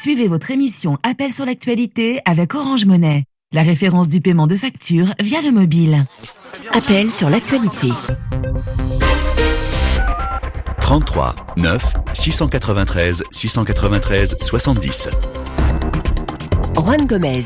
Suivez votre émission Appel sur l'actualité avec Orange Money, la référence du paiement de factures via le mobile. Appel sur l'actualité. 33 9 693 693 70. Juan Gomez.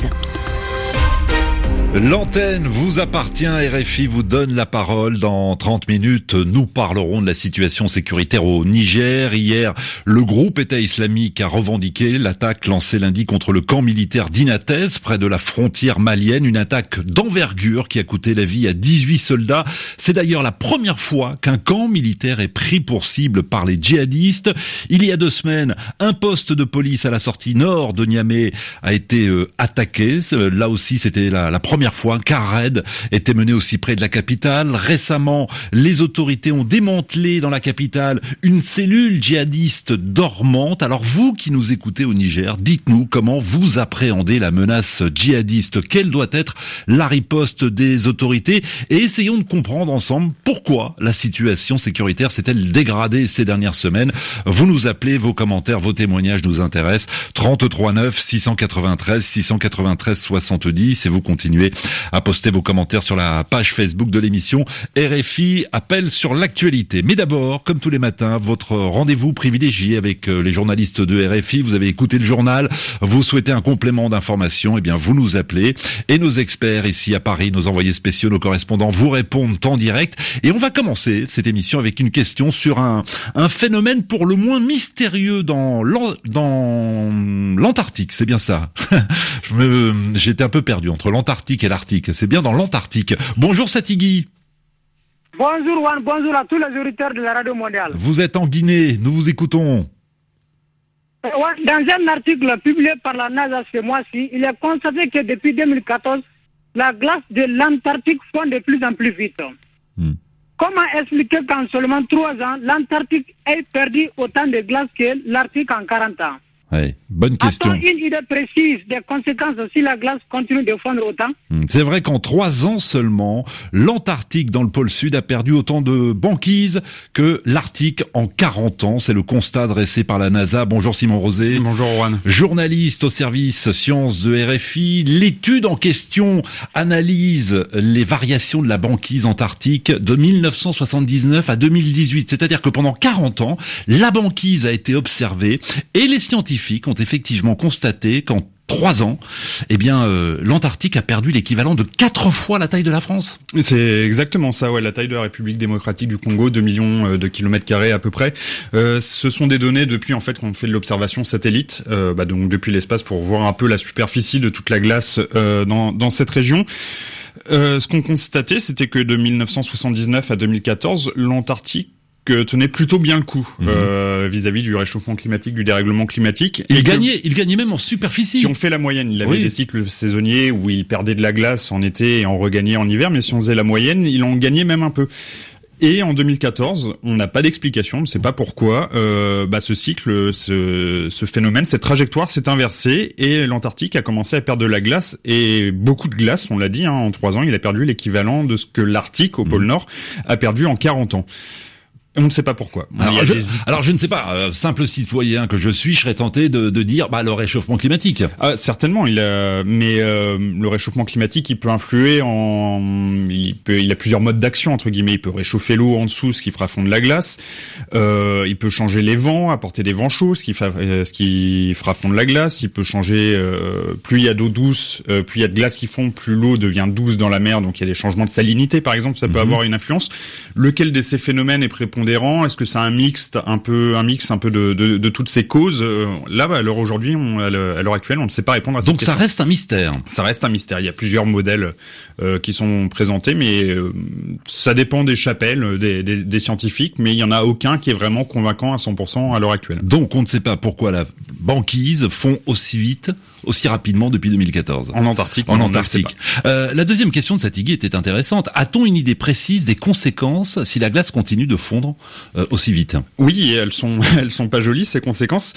L'antenne vous appartient, RFI vous donne la parole. Dans 30 minutes, nous parlerons de la situation sécuritaire au Niger. Hier, le groupe État islamique a revendiqué l'attaque lancée lundi contre le camp militaire d'Inates, près de la frontière malienne. Une attaque d'envergure qui a coûté la vie à 18 soldats. C'est d'ailleurs la première fois qu'un camp militaire est pris pour cible par les djihadistes. Il y a 2 semaines, un poste de police à la sortie nord de Niamey a été attaqué. Là aussi, c'était la première fois qu'un raid était mené aussi près de la capitale. Récemment, les autorités ont démantelé dans la capitale une cellule djihadiste dormante. Alors vous qui nous écoutez au Niger, dites-nous comment vous appréhendez la menace djihadiste. Quelle doit être la riposte des autorités? Et essayons de comprendre ensemble pourquoi la situation sécuritaire s'est-elle dégradée ces dernières semaines. Vous nous appelez, vos commentaires, vos témoignages nous intéressent. 33 9 693 693 70 et vous continuez à poster vos commentaires sur la page Facebook de l'émission RFI Appel sur l'actualité. Mais d'abord, comme tous les matins, votre rendez-vous privilégié avec les journalistes de RFI. Vous avez écouté le journal, vous souhaitez un complément d'information, eh bien vous nous appelez et nos experts ici à Paris, nos envoyés spéciaux, nos correspondants vous répondent en direct. Et on va commencer cette émission avec une question sur un phénomène pour le moins mystérieux dans l'Antarctique. C'est bien ça. J'étais un peu perdu entre l'Antarctique et l'Arctique. C'est bien dans l'Antarctique. Bonjour Satigui. Bonjour Juan, bonjour à tous les auditeurs de la Radio Mondiale. Vous êtes en Guinée, nous vous écoutons. Dans un article publié par la NASA ce mois-ci, il est constaté que depuis 2014, la glace de l'Antarctique fond de plus en plus vite. Comment expliquer qu'en seulement 3 ans, l'Antarctique ait perdu autant de glace que l'Arctique en 40 ans? Ouais, bonne question. A-t-on une idée précise des conséquences si la glace continue de fondre autant? C'est vrai qu'en 3 ans seulement, l'Antarctique dans le pôle sud a perdu autant de banquise que l'Arctique en 40 ans. C'est le constat dressé par la NASA. Bonjour Simon Rosé. Bonjour Juan. Journaliste au service sciences de RFI. L'étude en question analyse les variations de la banquise antarctique de 1979 à 2018. C'est-à-dire que pendant 40 ans, la banquise a été observée et les scientifiques ont effectivement constaté qu'en 3 ans, eh bien, l'Antarctique a perdu l'équivalent de 4 fois la taille de la France. C'est exactement ça, ouais, la taille de la République démocratique du Congo, 2 millions de kilomètres carrés à peu près. Ce sont des données depuis, en fait, qu'on fait de l'observation satellite, donc depuis l'espace pour voir un peu la superficie de toute la glace, dans cette région. Ce qu'on constatait, c'était que de 1979 à 2014, l'Antarctique tenait plutôt bien le coup vis-à-vis du réchauffement climatique, du dérèglement climatique. Il gagnait même en superficie. Si on fait la moyenne, il avait des cycles saisonniers où il perdait de la glace en été et en regagnait en hiver, mais si on faisait la moyenne, il en gagnait même un peu. Et en 2014, on n'a pas d'explication, on ne sait pas pourquoi, ce cycle, ce phénomène, cette trajectoire s'est inversée et l'Antarctique a commencé à perdre de la glace et beaucoup de glace, on l'a dit, en 3 ans, il a perdu l'équivalent de ce que l'Arctique, au pôle Nord, a perdu en 40 ans. On ne sait pas pourquoi. Alors je ne sais pas, simple citoyen que je suis, je serais tenté de dire le réchauffement climatique. Certainement, mais le réchauffement climatique, il peut influer il a plusieurs modes d'action entre guillemets. Il peut réchauffer l'eau en dessous, ce qui fera fondre la glace. Il peut changer les vents, apporter des vents chauds, ce qui fera fondre la glace. Il peut changer, plus il y a d'eau douce, plus il y a de glace qui fond, plus l'eau devient douce dans la mer. Donc il y a des changements de salinité, par exemple, ça peut avoir une influence. Lequel de ces phénomènes est prépondérant? Est-ce que c'est un mix un peu de toutes ces causes? Là, à l'heure aujourd'hui, à l'heure actuelle, on ne sait pas répondre à cette question. Donc ça reste un mystère. Ça reste un mystère. Il y a plusieurs modèles qui sont présentés, mais ça dépend des chapelles, des scientifiques, mais il y en a aucun qui est vraiment convaincant à 100% à l'heure actuelle. Donc on ne sait pas pourquoi la banquise fond aussi vite, aussi rapidement depuis 2014. En Antarctique. La deuxième question de Satigui était intéressante. A-t-on une idée précise des conséquences si la glace continue de fondre aussi vite? Oui, elles sont pas jolies, ces conséquences.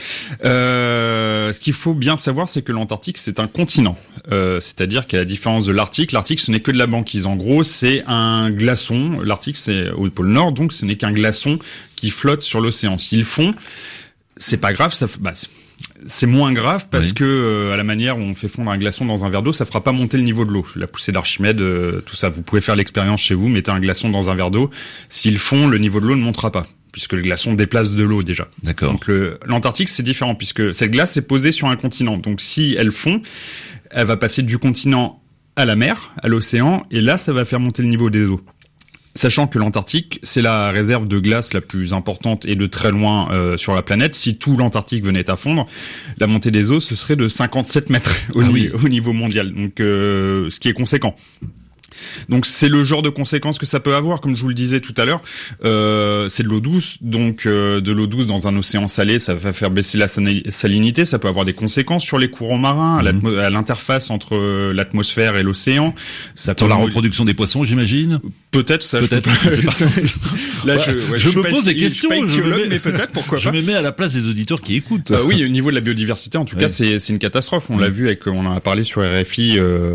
Ce qu'il faut bien savoir, c'est que l'Antarctique, c'est un continent. C'est-à-dire qu'à la différence de l'Arctique ce n'est que de la banquise. En gros, c'est un glaçon. L'Arctique, c'est au pôle Nord, donc ce n'est qu'un glaçon qui flotte sur l'océan. S'il fond, c'est pas grave, c'est moins grave parce que à la manière où on fait fondre un glaçon dans un verre d'eau, ça fera pas monter le niveau de l'eau. La poussée d'Archimède, tout ça, vous pouvez faire l'expérience chez vous, mettez un glaçon dans un verre d'eau, s'il fond, le niveau de l'eau ne montera pas, puisque le glaçon déplace de l'eau déjà. D'accord. Donc l'Antarctique, c'est différent, puisque cette glace est posée sur un continent. Donc si elle fond, elle va passer du continent à la mer, à l'océan, et là, ça va faire monter le niveau des eaux. Sachant que l'Antarctique, c'est la réserve de glace la plus importante et de très loin sur la planète. Si tout l'Antarctique venait à fondre, la montée des eaux, ce serait de 57 mètres au niveau mondial. Donc, ce qui est conséquent. Donc c'est le genre de conséquences que ça peut avoir, comme je vous le disais tout à l'heure. C'est de l'eau douce, donc de l'eau douce dans un océan salé, ça va faire baisser la salinité, ça peut avoir des conséquences sur les courants marins, à l'interface entre l'atmosphère et l'océan. Ça sur la reproduction des poissons, j'imagine. Peut-être ça. Peut-être. Je sais pas. Là, je me pose des questions. Mais peut-être, pourquoi pas. Je me mets à la place des auditeurs qui écoutent. Oui, au niveau de la biodiversité, en tout cas, c'est une catastrophe. On l'a vu on en a parlé sur RFI.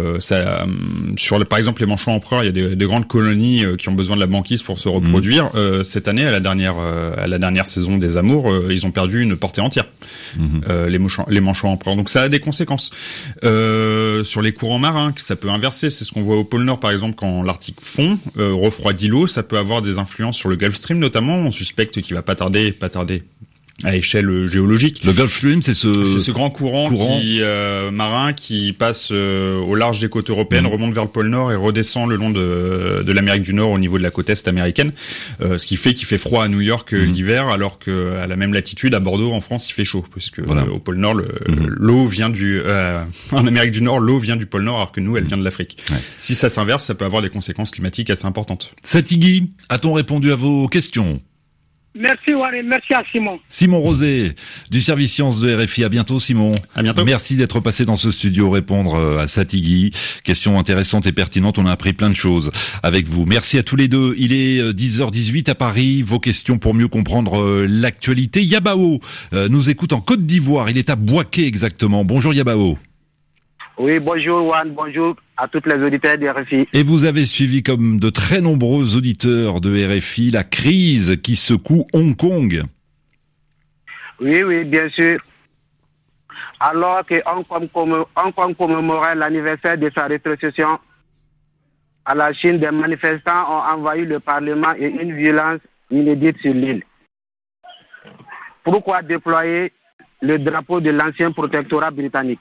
Par exemple, les manchots empereurs, il y a des grandes colonies qui ont besoin de la banquise pour se reproduire. Cette année, à la dernière saison des Amours, ils ont perdu une portée entière. Les manchots empereurs. Donc ça a des conséquences sur les courants marins. Que ça peut inverser. C'est ce qu'on voit au pôle Nord, par exemple, quand l'Arctique fond. Refroidit l'eau, ça peut avoir des influences sur le Gulf Stream notamment. On suspecte qu'il va pas tarder à échelle géologique. Le Gulf Stream, c'est ce grand courant marin qui passe au large des côtes européennes, remonte vers le pôle Nord et redescend le long de l'Amérique du Nord au niveau de la côte est américaine. Ce qui fait qu'il fait froid à New York l'hiver, alors que à la même latitude à Bordeaux en France il fait chaud, puisque au pôle Nord l'eau vient en Amérique du Nord l'eau vient du pôle Nord, alors que nous elle vient de l'Afrique. Ouais. Si ça s'inverse, ça peut avoir des conséquences climatiques assez importantes. Satigui, a-t-on répondu à vos questions? Merci Warren, merci à Simon. Simon Rosé, du service sciences de RFI. À bientôt Simon. À bientôt. Merci d'être passé dans ce studio répondre à Satigui. Question intéressante et pertinente, on a appris plein de choses avec vous. Merci à tous les deux. Il est 10h18 à Paris. Vos questions pour mieux comprendre l'actualité. Yabao nous écoute en Côte d'Ivoire. Il est à Bouaké exactement. Bonjour Yabao. Oui, bonjour Juan, bonjour à toutes les auditeurs de RFI. Et vous avez suivi, comme de très nombreux auditeurs de RFI, la crise qui secoue Hong Kong. Oui, bien sûr. Alors que Hong Kong commémorait l'anniversaire de sa rétrocession à la Chine, des manifestants ont envahi le Parlement et une violence inédite sur l'île. Pourquoi déployer le drapeau de l'ancien protectorat britannique?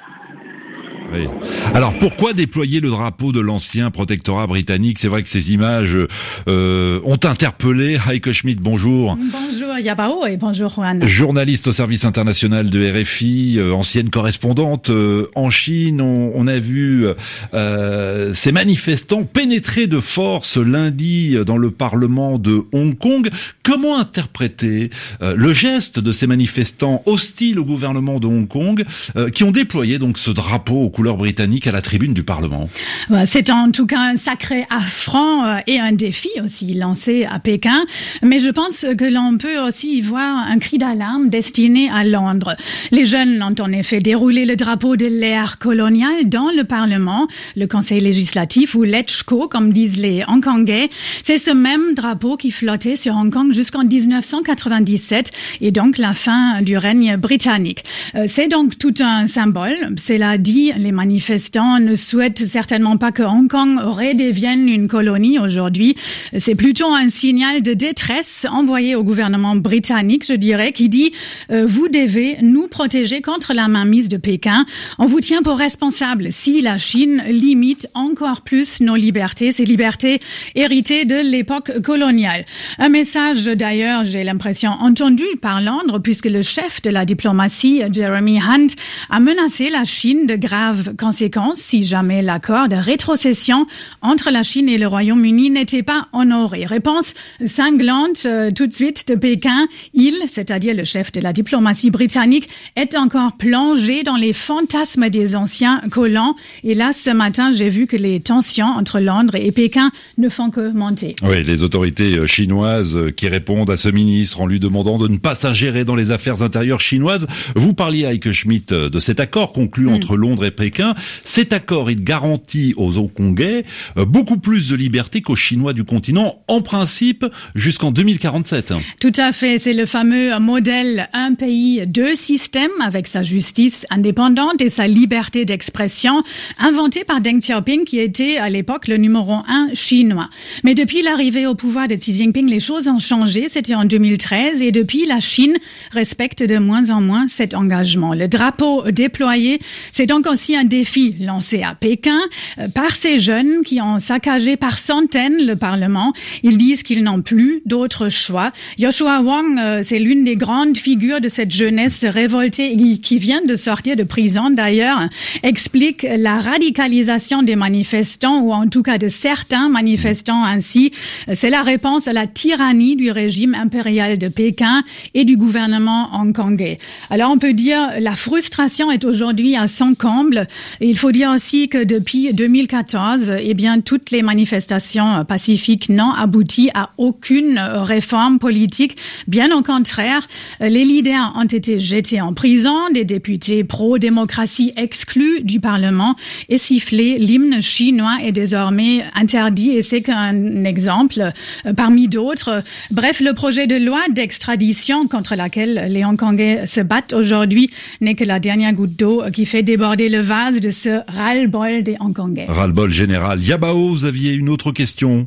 Oui. Alors pourquoi déployer le drapeau de l'ancien protectorat britannique? C'est vrai que ces images ont interpellé. Heike Schmidt, bonjour. Bonjour Yabao et bonjour Juan. Journaliste au service international de RFI, ancienne correspondante en Chine. On a vu ces manifestants pénétrer de force lundi dans le Parlement de Hong Kong. Comment interpréter le geste de ces manifestants hostiles au gouvernement de Hong Kong qui ont déployé donc ce drapeau aux couleurs britanniques à la tribune du Parlement? C'est en tout cas un sacré affront et un défi aussi lancé à Pékin. Mais je pense que l'on peut aussi y voir un cri d'alarme destiné à Londres. Les jeunes ont en effet déroulé le drapeau de l'ère coloniale dans le Parlement, le Conseil législatif ou l'ECHCO, comme disent les Hongkongais. C'est ce même drapeau qui flottait sur Hong Kong jusqu'en 1997 et donc la fin du règne britannique. C'est donc tout un symbole. Cela dit, les manifestants ne souhaitent certainement pas que Hong Kong redevienne une colonie aujourd'hui. C'est plutôt un signal de détresse envoyé au gouvernement britannique, je dirais, qui dit vous devez nous protéger contre la mainmise de Pékin. On vous tient pour responsable si la Chine limite encore plus nos libertés, ces libertés héritées de l'époque coloniale. Un message d'ailleurs, j'ai l'impression, entendu par Londres, puisque le chef de la diplomatie, Jeremy Hunt, a menacé la Chine de graves conséquences si jamais l'accord de rétrocession entre la Chine et le Royaume-Uni n'était pas honoré. Réponse cinglante tout de suite de Pékin. Il, c'est-à-dire le chef de la diplomatie britannique, est encore plongé dans les fantasmes des anciens colons. Et là, ce matin, j'ai vu que les tensions entre Londres et Pékin ne font que monter. Oui, les autorités chinoises qui répondent à ce ministre en lui demandant de ne pas s'ingérer dans les affaires intérieures chinoises. Vous parliez, Heike Schmidt, de cet accord conclu entre Londres et Pékin Pékin. Cet accord, il garantit aux Hongkongais beaucoup plus de liberté qu'aux Chinois du continent, en principe, jusqu'en 2047. Tout à fait, c'est le fameux modèle un pays, deux systèmes, avec sa justice indépendante et sa liberté d'expression, inventé par Deng Xiaoping, qui était à l'époque le numéro 1 chinois. Mais depuis l'arrivée au pouvoir de Xi Jinping, les choses ont changé, c'était en 2013, et depuis, la Chine respecte de moins en moins cet engagement. Le drapeau déployé, c'est donc aussi un défi lancé à Pékin par ces jeunes qui ont saccagé par centaines le Parlement. Ils disent qu'ils n'ont plus d'autre choix. Joshua Wong, c'est l'une des grandes figures de cette jeunesse révoltée qui vient de sortir de prison d'ailleurs, explique la radicalisation des manifestants, ou en tout cas de certains manifestants ainsi. C'est la réponse à la tyrannie du régime impérial de Pékin et du gouvernement hongkongais. Alors on peut dire la frustration est aujourd'hui à son comble. Et il faut dire aussi que depuis 2014, toutes les manifestations pacifiques n'ont abouti à aucune réforme politique. Bien au contraire, les leaders ont été jetés en prison, des députés pro-démocratie exclus du Parlement et sifflés. L'hymne chinois est désormais interdit et c'est qu'un exemple parmi d'autres. Bref, le projet de loi d'extradition contre laquelle les Hongkongais se battent aujourd'hui n'est que la dernière goutte d'eau qui fait déborder le vase de ce ras-le-bol des Hongkongais. Ras-le-bol général. Yabao, vous aviez une autre question?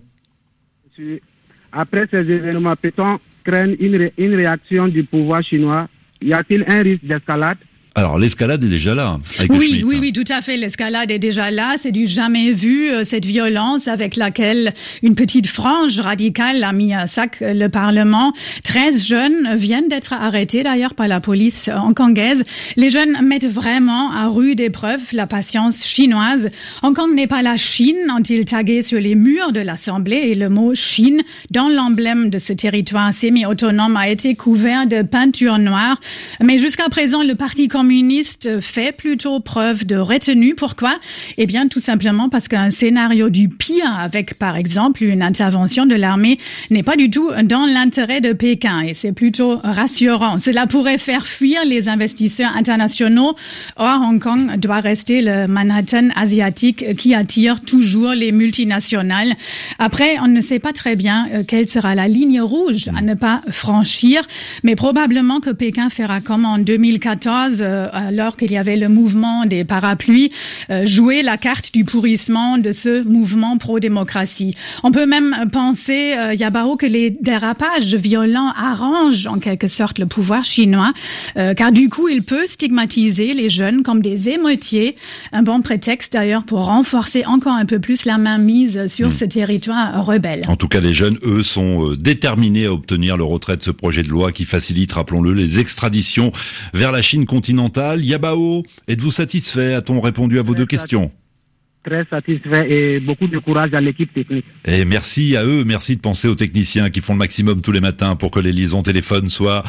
Après ces événements, peut-on craindre une réaction du pouvoir chinois? Y a-t-il un risque d'escalade? Alors, l'escalade est déjà là. Oui, tout à fait. L'escalade est déjà là. C'est du jamais vu, cette violence avec laquelle une petite frange radicale a mis à sac le Parlement. 13 jeunes viennent d'être arrêtés, d'ailleurs, par la police hongkongaise. Les jeunes mettent vraiment à rude épreuve la patience chinoise. Hong Kong n'est pas la Chine, ont-ils tagué sur les murs de l'Assemblée, et le mot Chine, dans l'emblème de ce territoire semi-autonome, a été couvert de peinture noire. Mais jusqu'à présent, le Parti communiste fait plutôt preuve de retenue. Pourquoi? Eh bien, tout simplement parce qu'un scénario du pire, avec par exemple une intervention de l'armée, n'est pas du tout dans l'intérêt de Pékin. Et c'est plutôt rassurant. Cela pourrait faire fuir les investisseurs internationaux. Or, Hong Kong doit rester le Manhattan asiatique qui attire toujours les multinationales. Après, on ne sait pas très bien quelle sera la ligne rouge à ne pas franchir. Mais probablement que Pékin fera comme en 2014, alors qu'il y avait le mouvement des parapluies, jouer la carte du pourrissement de ce mouvement pro-démocratie. On peut même penser, Yabao, que les dérapages violents arrangent en quelque sorte le pouvoir chinois, car du coup, il peut stigmatiser les jeunes comme des émeutiers. Un bon prétexte d'ailleurs pour renforcer encore un peu plus la mainmise sur ce territoire rebelle. En tout cas, les jeunes, eux, sont déterminés à obtenir le retrait de ce projet de loi qui facilite, rappelons-le, les extraditions vers la Chine continentale. Yabao, êtes-vous satisfait? A-t-on répondu à vos deux questions? Très satisfait et beaucoup de courage à l'équipe technique. Et merci à eux, merci de penser aux techniciens qui font le maximum tous les matins pour que les liaisons téléphones soient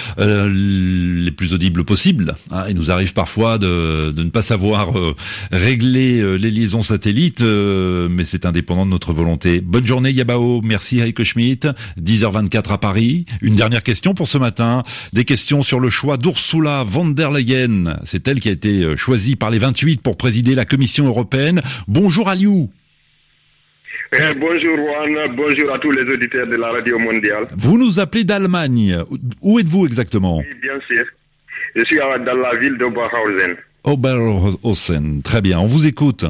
les plus audibles possibles. Il nous arrive parfois de ne pas savoir régler les liaisons satellites, mais c'est indépendant de notre volonté. Bonne journée Yabao, merci Heike Schmidt, 10h24 à Paris. Une dernière question pour ce matin, des questions sur le choix d'Ursula von der Leyen. C'est elle qui a été choisie par les 28 pour présider la Commission européenne. Bonjour Aliou. Bonjour Juan, bonjour à tous les auditeurs de la radio mondiale. Vous nous appelez d'Allemagne. Où êtes-vous exactement? Oui, bien sûr. Je suis dans la ville d'Oberhausen. Oberhausen, très bien. On vous écoute.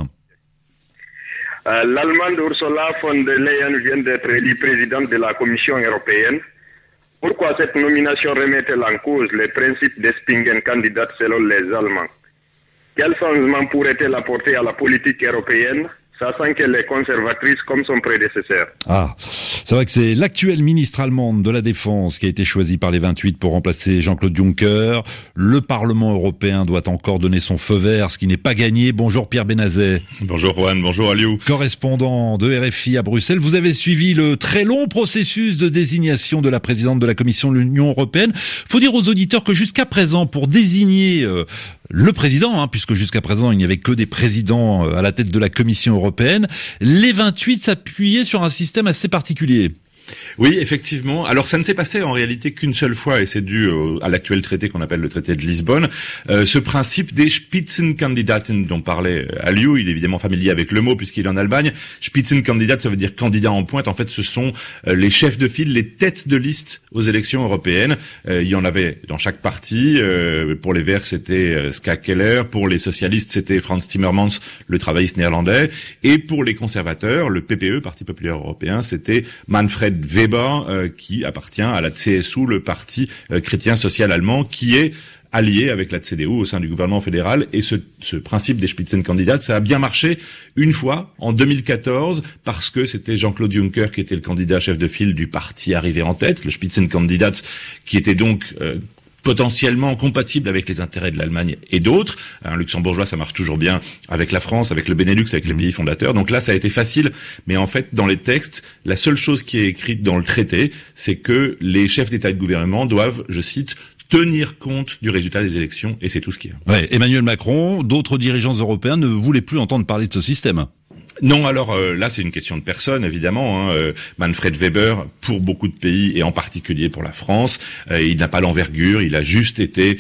L'Allemande Ursula von der Leyen vient d'être élue présidente de la Commission européenne. Pourquoi cette nomination remet-elle en cause les principes des Spitzenkandidaten selon les Allemands? Quel changement pourrait-elle apporter à la politique européenne, sachant qu'elle est conservatrice comme son prédécesseur? C'est vrai que c'est l'actuelle ministre allemande de la Défense qui a été choisie par les 28 pour remplacer Jean-Claude Juncker. Le Parlement européen doit encore donner son feu vert, ce qui n'est pas gagné. Bonjour Pierre Benazet. Bonjour Juan, bonjour Aliou. Correspondant de RFI à Bruxelles, vous avez suivi le très long processus de désignation de la présidente de la Commission de l'Union européenne. Faut dire aux auditeurs que jusqu'à présent, pour désigner le président, puisque jusqu'à présent il n'y avait que des présidents à la tête de la Commission européenne, les 28 s'appuyaient sur un système assez particulier. Oui, effectivement. Alors ça ne s'est passé en réalité qu'une seule fois et c'est dû à l'actuel traité qu'on appelle le traité de Lisbonne. Ce principe des Spitzenkandidaten dont parlait Aliou, il est évidemment familier avec le mot puisqu'il est en Allemagne. Spitzenkandidat, ça veut dire candidat en pointe. En fait, ce sont les chefs de file, les têtes de liste aux élections européennes. Il y en avait dans chaque parti. Pour les Verts, c'était Ska Keller. Pour les socialistes, c'était Frans Timmermans, le travailliste néerlandais. Et pour les conservateurs, le PPE, Parti populaire européen, c'était Manfred Weber, qui appartient à la CSU, le parti chrétien social allemand, qui est allié avec la CDU au sein du gouvernement fédéral. Et ce principe des Spitzenkandidaten, ça a bien marché une fois, en 2014, parce que c'était Jean-Claude Juncker qui était le candidat chef de file du parti arrivé en tête, le Spitzenkandidat, qui était donc potentiellement compatible avec les intérêts de l'Allemagne et d'autres. Un luxembourgeois, ça marche toujours bien avec la France, avec le Benelux, avec les pays fondateurs. Donc là, ça a été facile. Mais en fait, dans les textes, la seule chose qui est écrite dans le traité, c'est que les chefs d'État et de gouvernement doivent, je cite, tenir compte du résultat des élections. Et c'est tout ce qu'il y a. Ouais, Emmanuel Macron, d'autres dirigeants européens ne voulaient plus entendre parler de ce système. Non, alors là, c'est une question de personne, évidemment. Manfred Weber, pour beaucoup de pays, et en particulier pour la France, il n'a pas l'envergure, il a juste été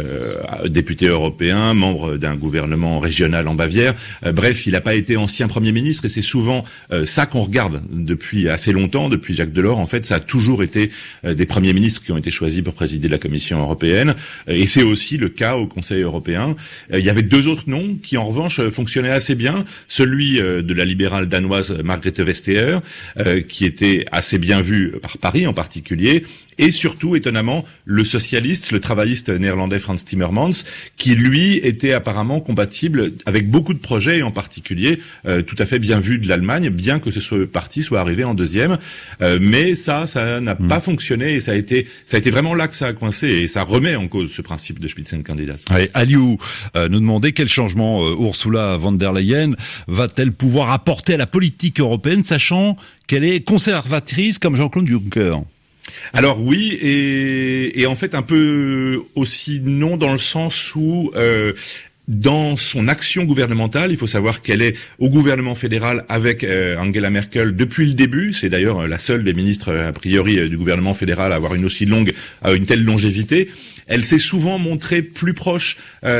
député européen, membre d'un gouvernement régional en Bavière. Bref, il n'a pas été ancien Premier ministre, et c'est souvent ça qu'on regarde depuis assez longtemps, depuis Jacques Delors. En fait, ça a toujours été des premiers ministres qui ont été choisis pour présider la Commission européenne, et c'est aussi le cas au Conseil européen. Il y avait deux autres noms qui, en revanche, fonctionnaient assez bien. Celui de la libérale danoise Margrethe Vestager, qui était assez bien vue par Paris en particulier, et surtout, étonnamment, le socialiste, le travailliste néerlandais Frans Timmermans, qui lui était apparemment compatible avec beaucoup de projets, et en particulier tout à fait bien vu de l'Allemagne, bien que ce parti soit arrivé en deuxième. Mais ça n'a pas fonctionné, et ça a été vraiment là que ça a coincé, et ça remet en cause ce principe de Spitzenkandidat. Ouais, Aliou nous demandait quel changement Ursula von der Leyen va-t-elle pouvoir apporter à la politique européenne, sachant qu'elle est conservatrice comme Jean-Claude Juncker. Alors oui, et en fait un peu aussi non, dans le sens où dans son action gouvernementale, il faut savoir qu'elle est au gouvernement fédéral avec Angela Merkel depuis le début. C'est d'ailleurs la seule des ministres a priori du gouvernement fédéral à avoir une telle longévité. Elle s'est souvent montrée plus proche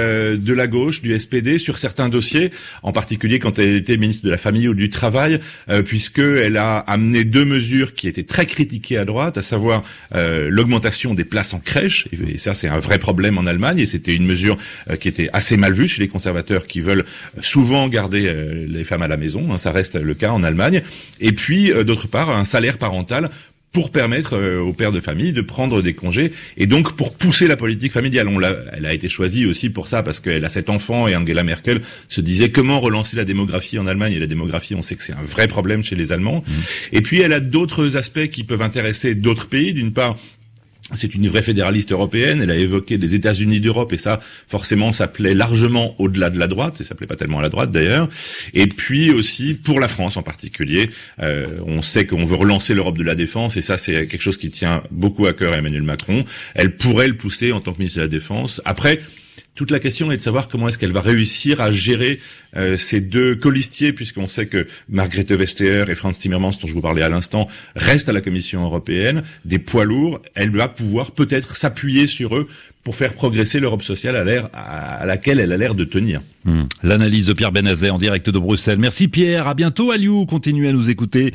de la gauche, du SPD, sur certains dossiers, en particulier quand elle était ministre de la Famille ou du Travail, puisqu'elle a amené deux mesures qui étaient très critiquées à droite, à savoir l'augmentation des places en crèche, et ça c'est un vrai problème en Allemagne, et c'était une mesure qui était assez mal vue chez les conservateurs qui veulent souvent garder les femmes à la maison, ça reste le cas en Allemagne, et puis d'autre part un salaire parental pour permettre aux pères de famille de prendre des congés, et donc pour pousser la politique familiale. Elle a été choisie aussi pour ça, parce qu'elle a 7 enfants, et Angela Merkel se disait comment relancer la démographie en Allemagne, et la démographie, on sait que c'est un vrai problème chez les Allemands. Et puis elle a d'autres aspects qui peuvent intéresser d'autres pays. D'une part, c'est une vraie fédéraliste européenne, elle a évoqué les États-Unis d'Europe, et ça, forcément, ça plaît largement au-delà de la droite, et ça plaît pas tellement à la droite d'ailleurs. Et puis aussi, pour la France en particulier, on sait qu'on veut relancer l'Europe de la défense, et ça, c'est quelque chose qui tient beaucoup à cœur à Emmanuel Macron. Elle pourrait le pousser en tant que ministre de la Défense. Après, toute la question est de savoir comment est-ce qu'elle va réussir à gérer ces deux colistiers, puisqu'on sait que Margrethe Vestager et Frans Timmermans, dont je vous parlais à l'instant, restent à la Commission européenne, des poids lourds. Elle va pouvoir peut-être s'appuyer sur eux pour faire progresser l'Europe sociale à laquelle elle a l'air de tenir. L'analyse de Pierre Benazet en direct de Bruxelles. Merci Pierre, à bientôt. Aliou, continuez à nous écouter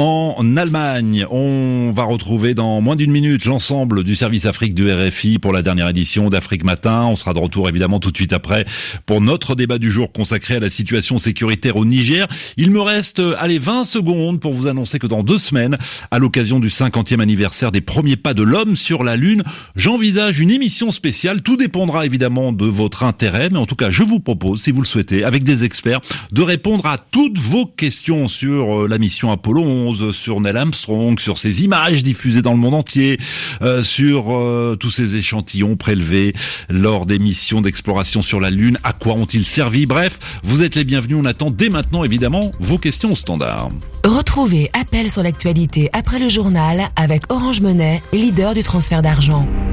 en Allemagne. On va retrouver dans moins d'une minute l'ensemble du service Afrique du RFI pour la dernière édition d'Afrique Matin. On sera de retour évidemment tout de suite après pour notre débat du jour consacré à la situation sécuritaire au Niger. Il me reste 20 secondes pour vous annoncer que dans 2 semaines, à l'occasion du 50e anniversaire des premiers pas de l'homme sur la Lune, j'envisage une émission spéciale. Tout dépendra évidemment de votre intérêt, mais en tout cas je vous propose, si vous le souhaitez, avec des experts, de répondre à toutes vos questions sur la mission Apollo 11, sur Neil Armstrong, sur ces images diffusées dans le monde entier, sur tous ces échantillons prélevés lors des missions d'exploration sur la Lune. À quoi ont-ils servi? Bref, vous êtes les bienvenus. On attend dès maintenant évidemment vos questions au standard. Retrouvez Appel sur l'actualité après le journal avec Orange Money, leader du transfert d'argent.